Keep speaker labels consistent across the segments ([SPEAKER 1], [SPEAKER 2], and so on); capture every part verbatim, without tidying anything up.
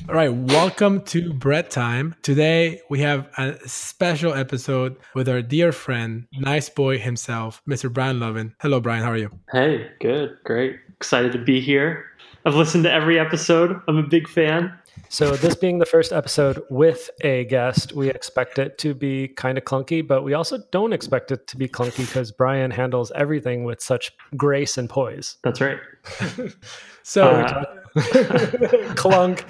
[SPEAKER 1] All right, welcome to Bread Time. Today we have a special episode with our dear friend, nice boy himself, Mister Brian Lovin. Hello, Brian. How are you?
[SPEAKER 2] Hey, good, great. Excited to be here. I've listened to every episode. I'm a big fan.
[SPEAKER 3] So this being the first episode with a guest, we expect it to be kind of clunky, but we also don't expect it to be clunky because Brian handles everything with such grace and poise.
[SPEAKER 2] That's right.
[SPEAKER 1] So,
[SPEAKER 2] Uh,
[SPEAKER 3] Clunk.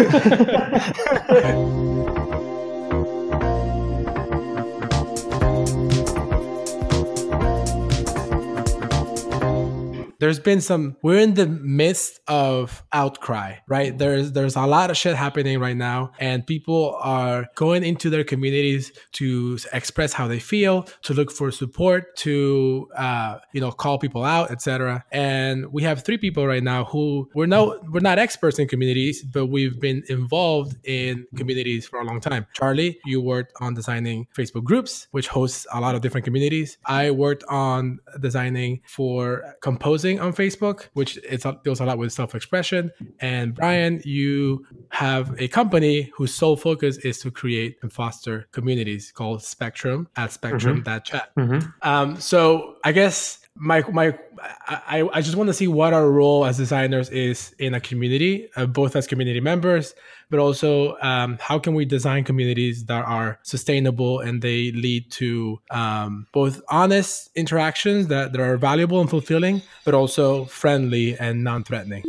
[SPEAKER 1] there's been some, we're in the midst of outcry, right? There's there's a lot of shit happening right now, and people are going into their communities to express how they feel, to look for support, to uh, you know, call people out, et cetera. And we have three people right now who we're no we're not experts in communities, but we've been involved in communities for a long time. Charlie, you worked on designing Facebook groups, which hosts a lot of different communities. I worked on designing for composing on Facebook, which it's, deals a lot with self-expression. And Brian, you have a company whose sole focus is to create and foster communities called Spectrum at spectrum dot chat.
[SPEAKER 2] mm-hmm.
[SPEAKER 1] Um, so I guess my my I, I just want to see what our role as designers is in a community, uh, both as community members, but also um, how can we design communities that are sustainable and they lead to um, both honest interactions that, that are valuable and fulfilling, but also friendly and non-threatening.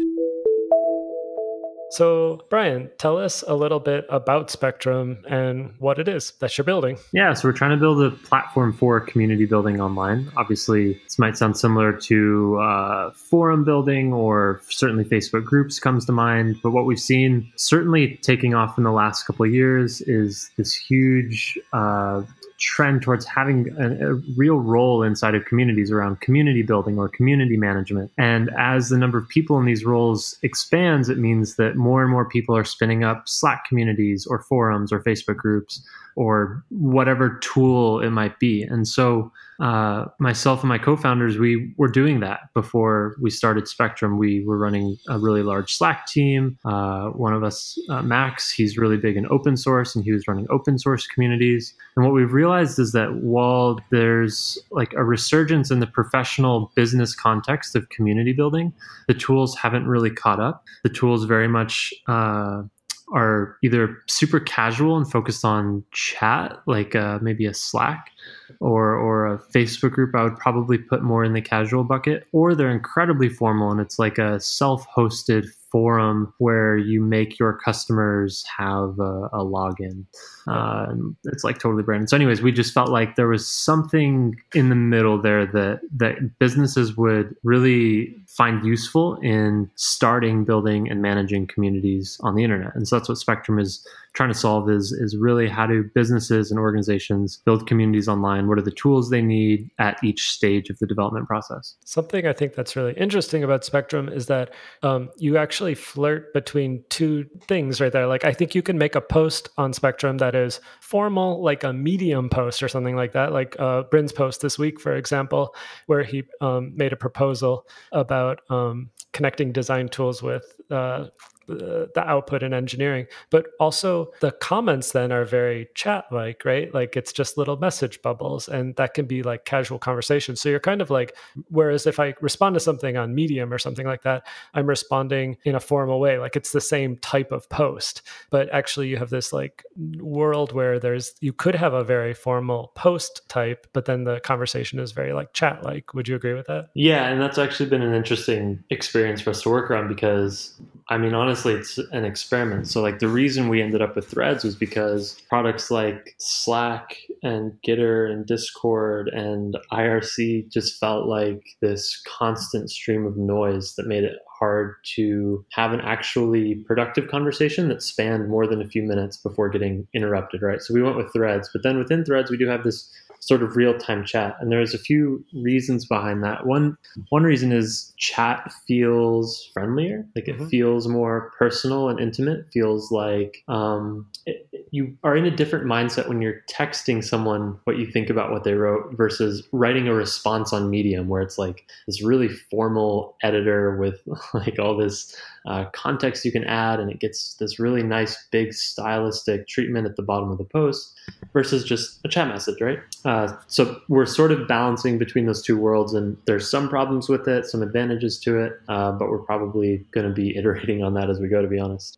[SPEAKER 3] So, Brian, tell us a little bit about Spectrum and what it is that you're building.
[SPEAKER 2] Yeah, so we're trying to build a platform for community building online. Obviously, this might sound similar to uh, forum building, or certainly Facebook groups comes to mind. But what we've seen certainly taking off in the last couple of years is this huge uh, trend towards having a, a real role inside of communities around community building or community management. And as the number of people in these roles expands, it means that more and more people are spinning up Slack communities or forums or Facebook groups or whatever tool it might be. And so uh, myself and my co-founders, we were doing that before we started Spectrum. We were running a really large Slack team. Uh, one of us, uh, Max, he's really big in open source, and he was running open source communities. And what we've realized is that while there's like a resurgence in the professional business context of community building, the tools haven't really caught up. The tools very much uh, are either super casual and focused on chat, like uh, maybe a Slack or or a Facebook group. I would probably put more in the casual bucket, or they're incredibly formal and it's like a self-hosted forum where you make your customers have a, a login. Uh, it's like totally branded. So anyways, we just felt like there was something in the middle there that that businesses would really find useful in starting, building, and managing communities on the internet. And so that's what Spectrum is trying to solve, is is really how do businesses and organizations build communities online? What are the tools they need at each stage of the development process?
[SPEAKER 3] Something I think that's really interesting about Spectrum is that um, you actually flirt between two things right there. Like, I think you can make a post on Spectrum that is formal, like a Medium post or something like that, like uh, Bryn's post this week, for example, where he um, made a proposal about um, connecting design tools with uh, the, the output in engineering. But also the comments then are very chat-like, right? Like it's just little message bubbles, and that can be like casual conversation. So you're kind of like, whereas if I respond to something on Medium or something like that, I'm responding in a formal way, like it's the same type of post. But actually you have this like world where there's, you could have a very formal post type, but then the conversation is very like chat-like. Would you agree with that?
[SPEAKER 2] Yeah, and that's actually been an interesting experience for us to work around, because I mean, honestly, it's an experiment. So like the reason we ended up with Threads was because products like Slack and Gitter and Discord and I R C just felt like this constant stream of noise that made it hard to have an actually productive conversation that spanned more than a few minutes before getting interrupted, right? So we went with Threads, but then within Threads, we do have this sort of real-time chat. And there's a few reasons behind that. One one reason is chat feels friendlier. Like it mm-hmm. feels more personal and intimate. Feels like um, it, you are in a different mindset when you're texting someone what you think about what they wrote versus writing a response on Medium, where it's like this really formal editor with like all this uh, context you can add, and it gets this really nice big stylistic treatment at the bottom of the post versus just a chat message, right? Uh, so we're sort of balancing between those two worlds, and there's some problems with it, some advantages to it, uh, but we're probably going to be iterating on that as we go, to be honest.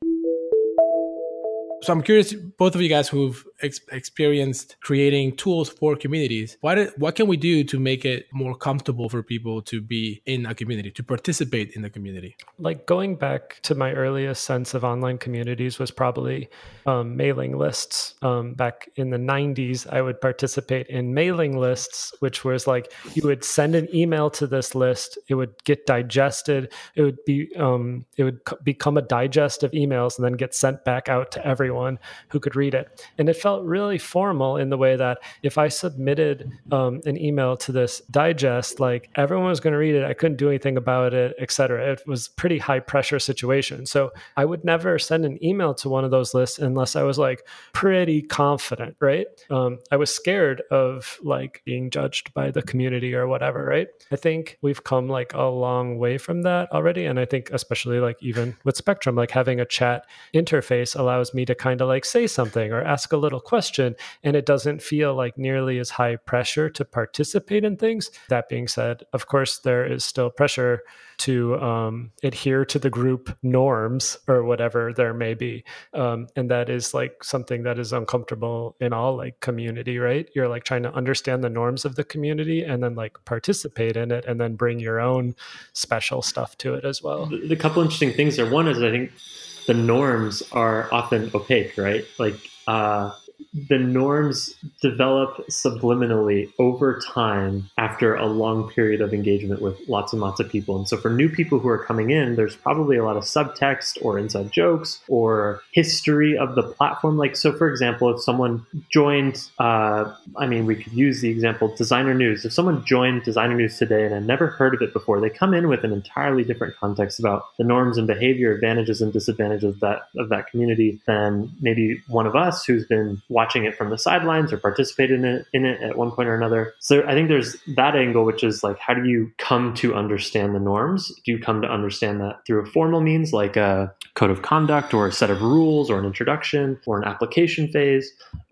[SPEAKER 1] So I'm curious, both of you guys who've ex- experienced creating tools for communities, what what can we do to make it more comfortable for people to be in a community, to participate in the community?
[SPEAKER 3] Like going back to my earliest sense of online communities was probably um, mailing lists. Um, back in the nineties, I would participate in mailing lists, which was like you would send an email to this list, it would get digested, it would be um, it would co- become a digest of emails and then get sent back out to everyone. Everyone who could read it. And it felt really formal in the way that if I submitted um, an email to this digest, like everyone was going to read it, I couldn't do anything about it, et cetera. It was a pretty high pressure situation. So I would never send an email to one of those lists unless I was like pretty confident, right? Um, I was scared of like being judged by the community or whatever, right? I think we've come like a long way from that already. And I think especially like even with Spectrum, like having a chat interface allows me to kind of like say something or ask a little question, and it doesn't feel like nearly as high pressure to participate in things. That being said, of course, there is still pressure to um, adhere to the group norms or whatever there may be. Um, and that is like something that is uncomfortable in all like community, right? You're like trying to understand the norms of the community and then like participate in it and then bring your own special stuff to it as well.
[SPEAKER 2] The, the couple interesting things there. One is I think the norms are often opaque, right? Like uh, the norms develop subliminally over time after a long period of engagement with lots and lots of people. And so for new people who are coming in, there's probably a lot of subtext or inside jokes or history of the platform. Like, so for example, if someone joined, uh, I mean, we could use the example Designer News. If someone joined Designer News today and had never heard of it before, they come in with an entirely different context about the norms and behavior, advantages and disadvantages of that, of that community than maybe one of us who's been watching it from the sidelines or participated in it, in it at one point or another. So I think there's that angle, which is like, how do you come to understand the norms? Do you come to understand that through a formal means like a code of conduct or a set of rules or an introduction or an application phase?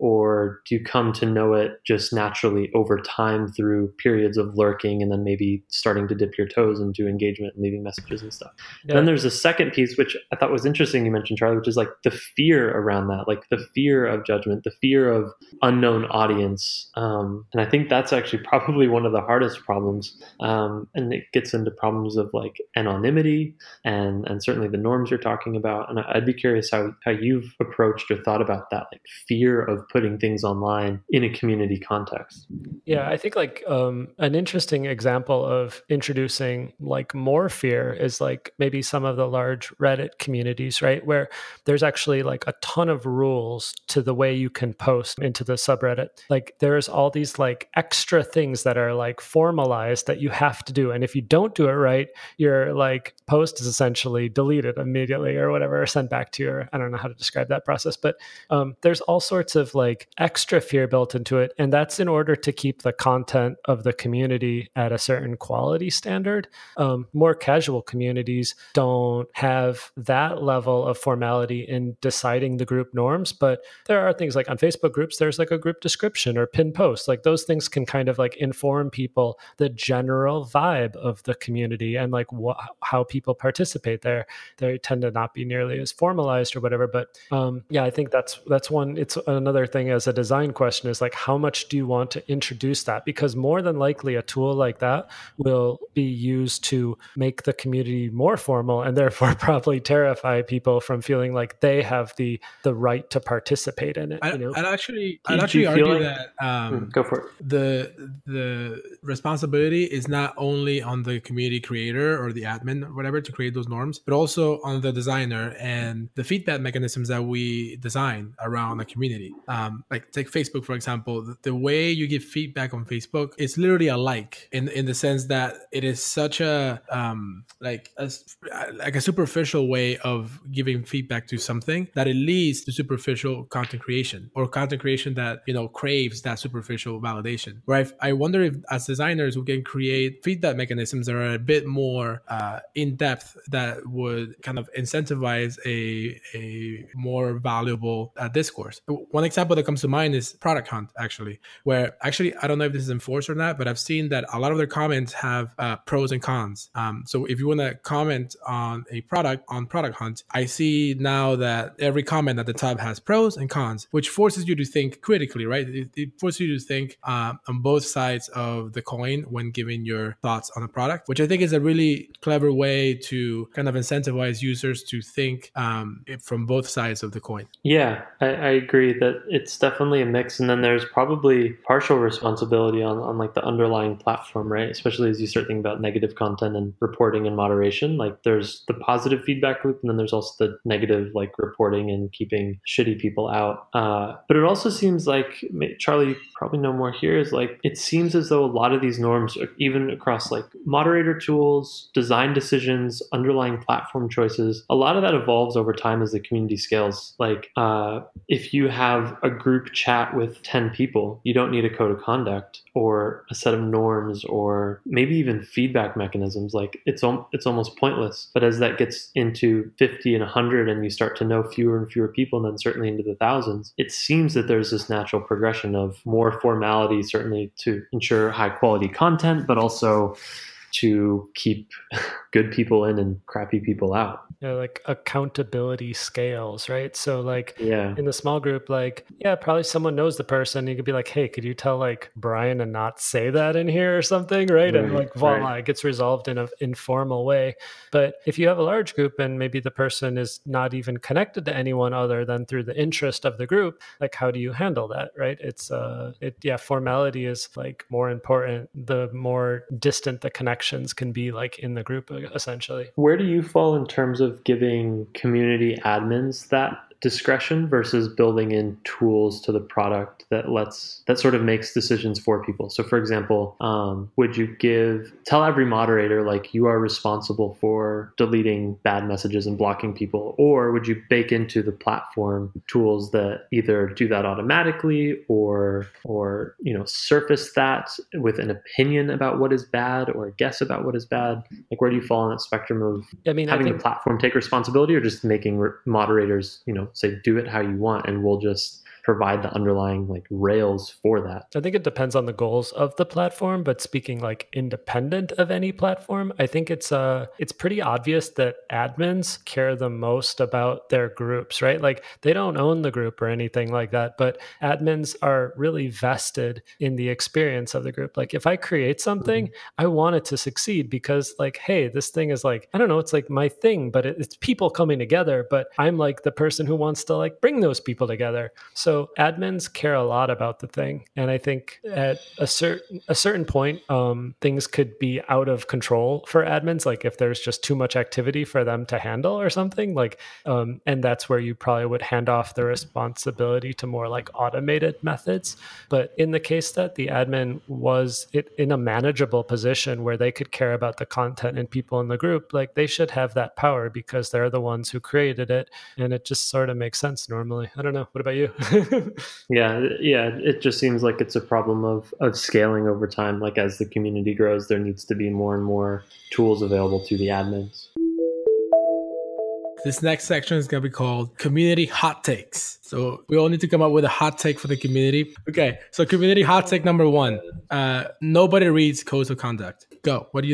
[SPEAKER 2] Or do you come to know it just naturally over time through periods of lurking and then maybe starting to dip your toes into engagement and leaving messages and stuff? Yeah. Then there's a second piece, which I thought was interesting you mentioned, Charlie, which is like the fear around that, like the fear of judgment, the fear of unknown audience. Um, and I think that's actually probably one of the hardest problems. Um, and it gets into problems of like anonymity and, and certainly the norms you're talking about. And I'd be curious how, how you've approached or thought about that, like fear of putting things online in a community context.
[SPEAKER 3] Yeah, I think like um, an interesting example of introducing like more fear is like maybe some of the large Reddit communities, right? Where there's actually like a ton of rules to the way you can post into the subreddit. Like there's all these like extra things that are like formalized that you have to do. And if you don't do it right, your like post is essentially deleted immediately or whatever, or sent back to your, I don't know how to describe that process, but um, there's all sorts of like extra fear built into it. And that's in order to keep the content of the community at a certain quality standard. Um, more casual communities don't have that level of formality in deciding the group norms, but there are things like on Facebook groups, there's like a group description or pinned post. Like those things can kind of like inform people the general vibe of the community and like wh- how people participate there. They tend to not be nearly as formalized or whatever. But um, yeah, I think that's that's one. It's another thing as a design question is like, how much do you want to introduce that? Because more than likely a tool like that will be used to make the community more formal and therefore probably terrify people from feeling like they have the the right to participate in it.
[SPEAKER 1] I,
[SPEAKER 3] you Nope.
[SPEAKER 1] I'd actually,
[SPEAKER 2] Do
[SPEAKER 1] I'd
[SPEAKER 2] you- do
[SPEAKER 1] actually
[SPEAKER 2] you feel
[SPEAKER 1] argue
[SPEAKER 2] like-
[SPEAKER 1] that um,
[SPEAKER 2] Hmm, go for it.
[SPEAKER 1] the the responsibility is not only on the community creator or the admin or whatever to create those norms, but also on the designer and the feedback mechanisms that we design around the community. Um, like take Facebook, for example. The, the way you give feedback on Facebook is literally a like in in the sense that it is such a um, like a, like a superficial way of giving feedback to something that it leads to superficial content creation or content creation that, you know, craves that superficial validation. Where I, I wonder if as designers we can create feedback mechanisms that are a bit more uh, in depth that would kind of incentivize a, a more valuable uh, discourse. One example that comes to mind is Product Hunt, actually, where actually, I don't know if this is enforced or not, but I've seen that a lot of their comments have uh, pros and cons. Um, so if you want to comment on a product on Product Hunt, I see now that every comment at the top has pros and cons, which forces you to think critically, right? It, it forces you to think uh, on both sides of the coin when giving your thoughts on a product, which I think is a really clever way to kind of incentivize users to think um, it from both sides of the coin.
[SPEAKER 2] Yeah, I, I agree that it's definitely a mix, and then there's probably partial responsibility on, on like the underlying platform, right? Especially as you start thinking about negative content and reporting and moderation. Like there's the positive feedback loop, and then there's also the negative like reporting and keeping shitty people out. Uh, but it also seems like, Charlie, you probably know more here, is like it seems as though a lot of these norms, even across like moderator tools, design decisions, underlying platform choices, a lot of that evolves over time as the community scales. Like uh, if you have a group chat with ten people, you don't need a code of conduct or a set of norms or maybe even feedback mechanisms. Like it's it's almost pointless. But as that gets into fifty and one hundred and you start to know fewer and fewer people, and then certainly into the thousands, it seems that there's this natural progression of more formality, certainly to ensure high quality content, but also to keep good people in and crappy people out.
[SPEAKER 3] Yeah, like accountability scales, right? So like
[SPEAKER 2] yeah.
[SPEAKER 3] in the small group, like, yeah, probably someone knows the person. You could be like, hey, could you tell like Brian to not say that in here or something, right?
[SPEAKER 2] Right,
[SPEAKER 3] and like, voila,
[SPEAKER 2] right.
[SPEAKER 3] it gets resolved in an informal way. But if you have a large group and maybe the person is not even connected to anyone other than through the interest of the group, like how do you handle that, right? It's, uh, it, yeah, formality is like more important the more distant the connections can be like in the group, essentially.
[SPEAKER 2] Where do you fall in terms of giving community admins that discretion versus building in tools to the product that lets that sort of makes decisions for people? So for example, um, would you give tell every moderator like you are responsible for deleting bad messages and blocking people, or would you bake into the platform tools that either do that automatically or or you know surface that with an opinion about what is bad or a guess about what is bad? Like where do you fall on that spectrum of
[SPEAKER 3] I mean,
[SPEAKER 2] having
[SPEAKER 3] I think,
[SPEAKER 2] the platform take responsibility, or just making re- moderators, you know, say do it how you want, and we'll just provide the underlying like rails for that?
[SPEAKER 3] I think it depends on the goals of the platform, but speaking like independent of any platform, I think it's uh it's pretty obvious that admins care the most about their groups, right? Like they don't own the group or anything like that, but admins are really vested in the experience of the group. Like if I create something, mm-hmm. I want it to succeed because like, hey, this thing is like, I don't know, it's like my thing, but it, it's people coming together, but I'm like the person who wants to like bring those people together. So So admins care a lot about the thing. And I think at a certain a certain point, um, things could be out of control for admins. Like if there's just too much activity for them to handle or something, like, um, and that's where you probably would hand off the responsibility to more like automated methods. But in the case that the admin was it, in a manageable position where they could care about the content and people in the group, like they should have that power because they're the ones who created it. And it just sort of makes sense normally. I don't know. What about you?
[SPEAKER 2] yeah, yeah. It just seems like it's a problem of of scaling over time. Like as the community grows, there needs to be more and more tools available to the admins.
[SPEAKER 1] This next section is going to be called Community Hot Takes. So we all need to come up with a hot take for the community. Okay, so community hot take number one. Uh, nobody reads codes of conduct. Go. What do you think?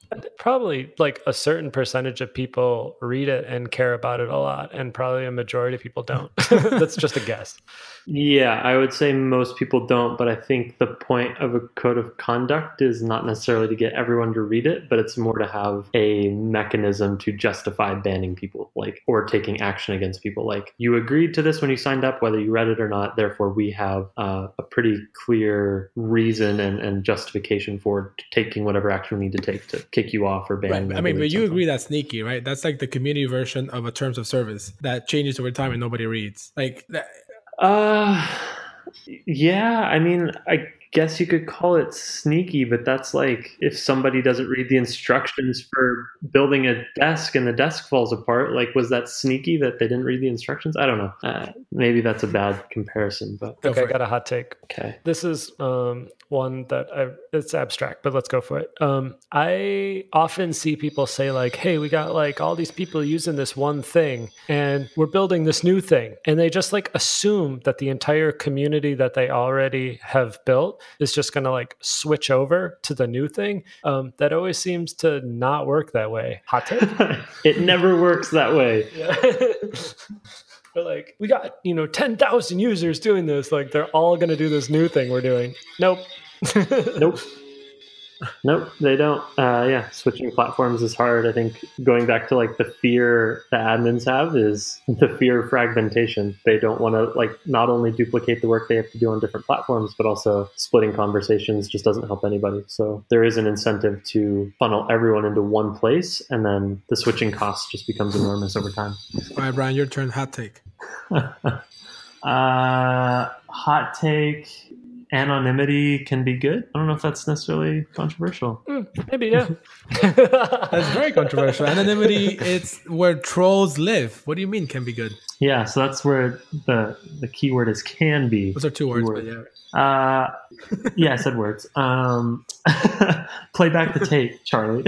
[SPEAKER 3] Probably like a certain percentage of people read it and care about it a lot, and probably a majority of people don't. That's just a guess.
[SPEAKER 2] Yeah, I would say most people don't, but I think the point of a code of conduct is not necessarily to get everyone to read it, but it's more to have a mechanism to justify banning people, like, or taking action against people. Like, you agreed to this when you signed up, whether you read it or not, therefore we have uh, a pretty clear reason and, and justification for taking whatever action we need to take to kick you off or ban you.
[SPEAKER 1] Right. I mean, but you agree that's sneaky, right? That's like the community version of a terms of service that changes over time and nobody reads. Like that.
[SPEAKER 2] Uh, yeah, I mean, I guess you could call it sneaky, but that's like if somebody doesn't read the instructions for building a desk and the desk falls apart, like, was that sneaky that they didn't read the instructions? I don't know. Uh, maybe that's a bad comparison, but
[SPEAKER 3] okay, I got a hot take.
[SPEAKER 2] Okay.
[SPEAKER 3] This is um, one that I, it's abstract, but let's go for it. Um, I often see people say like, hey, we got like all these people using this one thing and we're building this new thing. And they just like assume that the entire community that they already have built is just going to like switch over to the new thing. Um, that always seems to not work that way. Hot take?
[SPEAKER 2] It never works that way.
[SPEAKER 3] Yeah. We're like, we got, you know, ten thousand users doing this. Like, they're all going to do this new thing we're doing. Nope.
[SPEAKER 2] Nope. Nope, they don't. Uh, yeah, switching platforms is hard. I think going back to like the fear the admins have is the fear of fragmentation. They don't want to like not only duplicate the work they have to do on different platforms, but also splitting conversations just doesn't help anybody. So there is an incentive to funnel everyone into one place, and then the switching cost just becomes enormous over time.
[SPEAKER 1] All right, Brian, your turn. Hot take.
[SPEAKER 2] uh, hot take. Anonymity can be good. I don't know if that's necessarily controversial.
[SPEAKER 3] Mm, maybe, yeah.
[SPEAKER 1] That's very controversial. Anonymity, it's where trolls live. What do you mean can be good?
[SPEAKER 2] Yeah, so that's where the the key word is can be.
[SPEAKER 1] Those are two words,
[SPEAKER 2] Keyword.
[SPEAKER 1] but yeah.
[SPEAKER 2] Uh, yeah, I said words. Um, play back the tape, Charlie.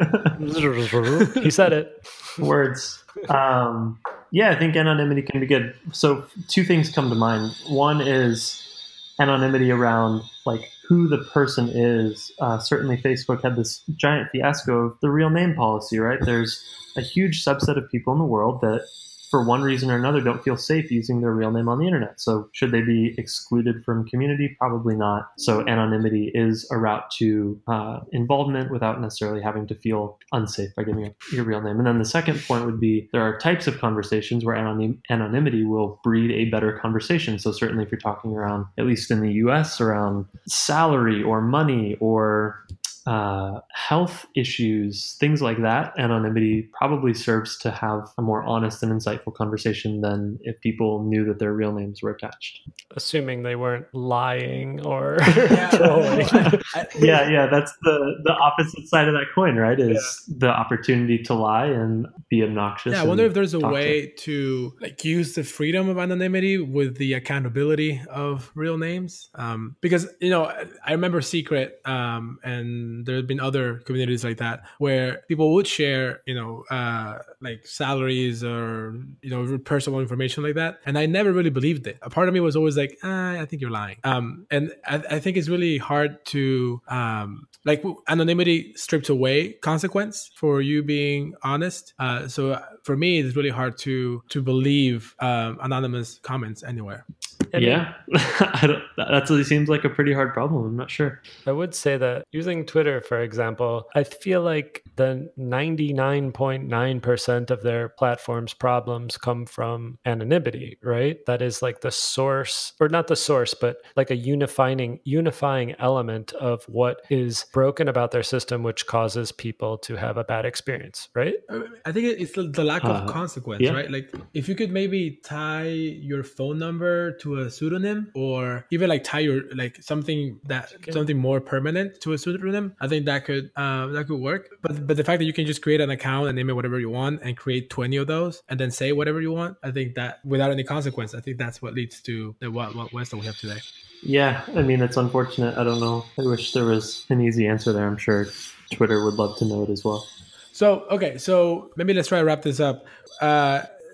[SPEAKER 3] He said it.
[SPEAKER 2] Words. Um, yeah, I think anonymity can be good. So two things come to mind. One is anonymity around like who the person is. Uh, certainly Facebook had this giant fiasco of the real name policy, right? There's a huge subset of people in the world that for one reason or another don't feel safe using their real name on the internet. So should they be excluded from community? Probably not. So anonymity is a route to uh, involvement without necessarily having to feel unsafe by giving up your real name. And then the second point would be there are types of conversations where anonym- anonymity will breed a better conversation. So certainly if you're talking around, at least in the U S, around salary or money or uh, health issues, things like that, anonymity probably serves to have a more honest and insightful conversation than if people knew that their real names were attached.
[SPEAKER 3] Assuming they weren't lying or
[SPEAKER 1] Yeah.
[SPEAKER 3] trolling.
[SPEAKER 2] yeah, yeah, that's the, the opposite side of that coin, right? Is yeah. the opportunity to lie and be obnoxious.
[SPEAKER 1] Yeah, I wonder if there's a way to, to like use the freedom of anonymity with the accountability of real names. Um, because, you know, I remember Secret um, and there have been other communities like that where people would share, you know, uh, like salaries or, you know, personal information like that. And I never really believed it. A part of me was always like, ah, I think you're lying. Um, and I, I think it's really hard to, um, like anonymity strips away consequence for you being honest. Uh, so for me, it's really hard to, to believe um, anonymous comments anywhere.
[SPEAKER 3] I mean,
[SPEAKER 2] yeah, I don't, that actually seems like a pretty hard problem. I'm not sure.
[SPEAKER 3] I would say that using Twitter, for example, I feel like the ninety-nine point nine percent of their platform's problems come from anonymity, right? That is like the source, or not the source, but like a unifying unifying element of what is broken about their system, which causes people to have a bad experience, right?
[SPEAKER 1] I think it's the lack of uh, consequence, yeah. right? Like if you could maybe tie your phone number to a pseudonym, or even like tie your like something that okay. something more permanent to a pseudonym, I think that could uh, that could work. But but the fact that you can just create an account and name it whatever you want and create twenty of those and then say whatever you want, I think that without any consequence, I think that's what leads to the Wild, Wild West that we have today.
[SPEAKER 2] Yeah, I mean, it's unfortunate. I don't know. I wish there was an easy answer there. I'm sure Twitter would love to know it as well.
[SPEAKER 1] So, okay, so maybe let's try to wrap this up. Uh,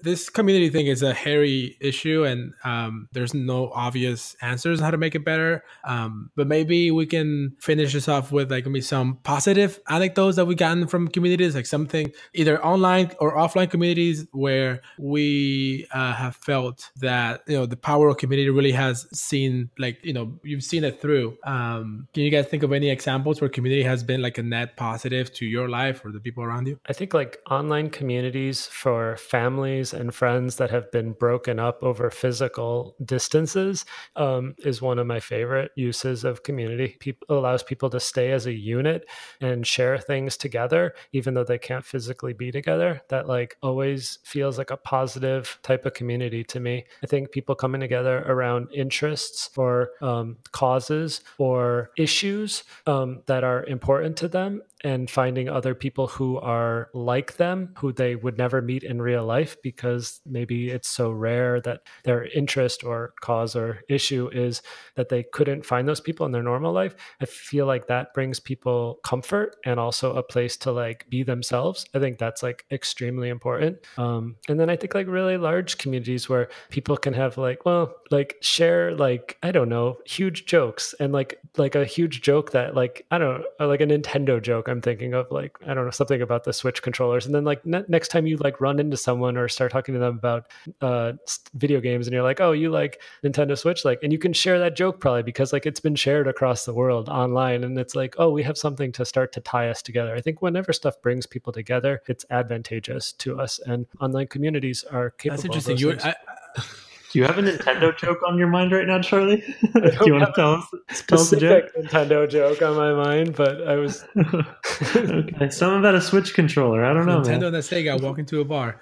[SPEAKER 1] this community thing is a hairy issue, and um, there's no obvious answers on how to make it better. Um, but maybe we can finish this off with like maybe some positive anecdotes that we've gotten from communities, like something either online or offline communities where we uh, have felt that, you know, the power of community really has seen, like, you know, you've seen it through. Um, can you guys think of any examples where community has been like a net positive to your life or the people around you?
[SPEAKER 3] I think like online communities for families and friends that have been broken up over physical distances um, is one of my favorite uses of community. People allows people to stay as a unit and share things together, even though they can't physically be together. That like always feels like a positive type of community to me. I think people coming together around interests or um, causes or issues um, that are important to them, and finding other people who are like them, who they would never meet in real life because maybe it's so rare that their interest or cause or issue is that they couldn't find those people in their normal life. I feel like that brings people comfort and also a place to like be themselves. I think that's like extremely important. Um, and then I think like really large communities where people can have like, well, like share like, I don't know, huge jokes, and like, like a huge joke that like, I don't know, like a Nintendo joke I'm thinking of, like, I don't know, something about the Switch controllers. And then like ne- next time you like run into someone or start talking to them about uh, video games and you're like, oh, you like Nintendo Switch, like, and you can share that joke probably because like it's been shared across the world online. And it's like, oh, we have something to start to tie us together. I think whenever stuff brings people together, it's advantageous to us, and online communities are capable.
[SPEAKER 1] That's interesting.
[SPEAKER 3] Of
[SPEAKER 1] You,
[SPEAKER 3] those
[SPEAKER 1] I,
[SPEAKER 2] Do you have a Nintendo joke on your mind right now, Charlie? Do you want to tell us, tell us a joke?
[SPEAKER 3] Nintendo joke on my mind, but I was
[SPEAKER 2] okay. Something about a Switch controller. I don't know.
[SPEAKER 1] Nintendo
[SPEAKER 2] man.
[SPEAKER 1] and Sega walk into a bar.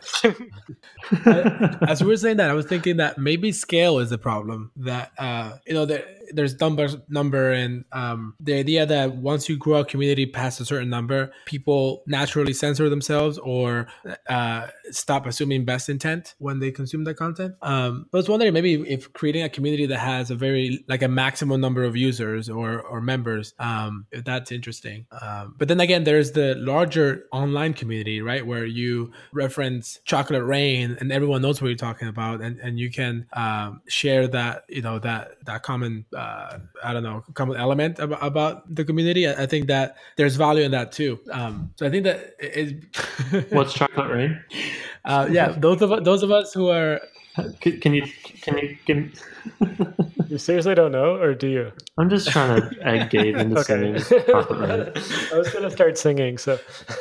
[SPEAKER 1] I, as we were saying that, I was thinking that maybe scale is the problem. That uh, you know, there, there's number number, and um, the idea that once you grow a community past a certain number, people naturally censor themselves or uh, stop assuming best intent when they consume that content. Um, but I was wondering maybe if creating a community that has a very like a maximum number of users or or members, um, if that's interesting. Um, but then again, there's the larger online community, right, where you reference Chocolate Rain and everyone knows what you're talking about, and, and you can um, share that, you know, that that common uh, I don't know common element about, about the community. I, I think that there's value in that too. Um, so I think that it, it
[SPEAKER 2] What's Chocolate Rain?
[SPEAKER 1] Uh, yeah, those of those of us who are.
[SPEAKER 2] Can, can you can you give?
[SPEAKER 3] You seriously don't know, or do you?
[SPEAKER 2] I'm just trying to egg Gabe into
[SPEAKER 3] Okay.
[SPEAKER 2] singing Chocolate Rain.
[SPEAKER 3] I was gonna start singing. So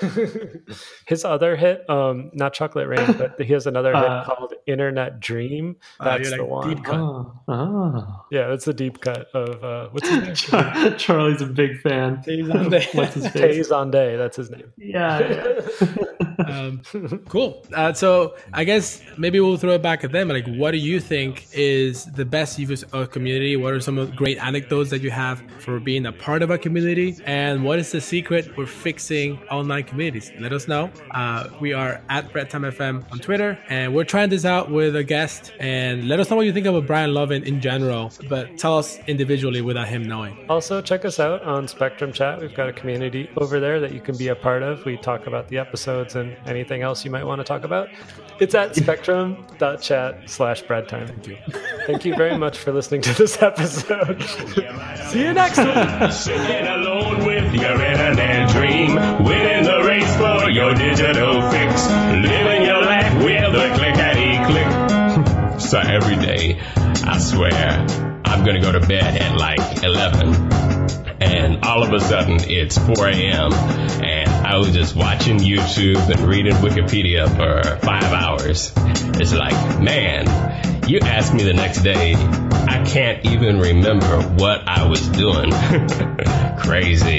[SPEAKER 3] his other hit, um, not Chocolate Rain, but he has another hit
[SPEAKER 2] Uh,
[SPEAKER 3] called Internet Dream.
[SPEAKER 1] Uh,
[SPEAKER 3] That's
[SPEAKER 1] you're
[SPEAKER 3] the
[SPEAKER 1] like
[SPEAKER 3] one.
[SPEAKER 1] deep cut.
[SPEAKER 2] Oh, oh.
[SPEAKER 3] Yeah, that's the deep cut of uh, what's his name?
[SPEAKER 2] Char- Charlie's a big fan. What's his
[SPEAKER 3] Tay
[SPEAKER 2] face?
[SPEAKER 3] Zonday. That's his name.
[SPEAKER 2] Yeah. yeah.
[SPEAKER 1] Um, cool. Uh, so I guess maybe we'll throw it back at them. Like, what do you think is the best use of a community? What are some of the great anecdotes that you have for being a part of a community? And what is the secret for fixing online communities? Let us know. Uh, we are at Bread Time F M on Twitter, and we're trying this out with a guest. And let us know what you think about Brian Lovin in general, but tell us individually without him knowing.
[SPEAKER 3] Also, check us out on Spectrum Chat. We've got a community over there that you can be a part of. We talk about the episodes and anything else you might want to talk about. It's at spectrum.chat slash bread time.
[SPEAKER 1] Thank you.
[SPEAKER 3] Thank you very much for listening to this episode. See you next week.
[SPEAKER 4] Sitting alone with your internet dream, winning the race for your digital fix, living your life with a clickety click. So every day, I swear, I'm gonna go to bed at like eleven, and all of a sudden it's four a.m. and I was just watching YouTube and reading Wikipedia for five hours. It's like, man, you ask me the next day, I can't even remember what I was doing. Crazy.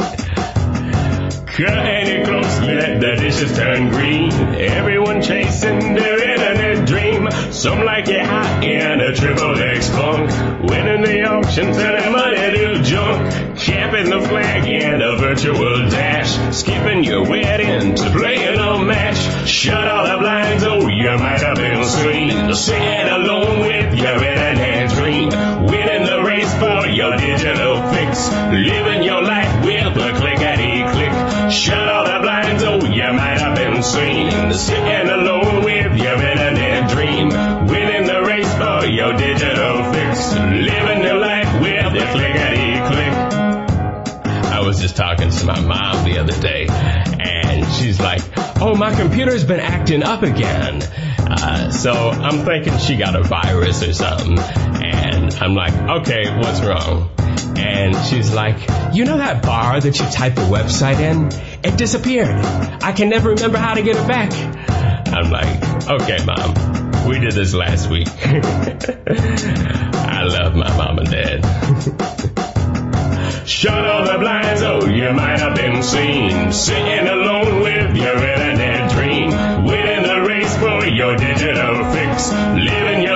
[SPEAKER 4] Cutting it close, let the dishes turn green. Everyone chasing their internet dream. Some like it hot in a triple X funk, winning the auction, turning money to junk, camping the flag in a virtual dash, skipping your wedding to playing a match. Shut all the blinds, oh, you might have been seen sitting alone with your internet dream, winning the race for your digital fix, living your life with a clickety click. Shut all the blinds, oh, you might have been seen sitting alone with your internet your digital fix. Living your life with the clickety-click. I was just talking to my mom the other day, and she's like, oh, my computer's been acting up again. Uh, so I'm thinking she got a virus or something. And I'm like, okay, what's wrong? And she's like, you know that bar that you typed the website in? It disappeared. I can never remember how to get it back. I'm like, okay, Mom, we did this last week. I love my mom and dad. Shut all the blinds, oh, you might have been seen sitting alone with your internet dream, winning the race for your digital fix, living your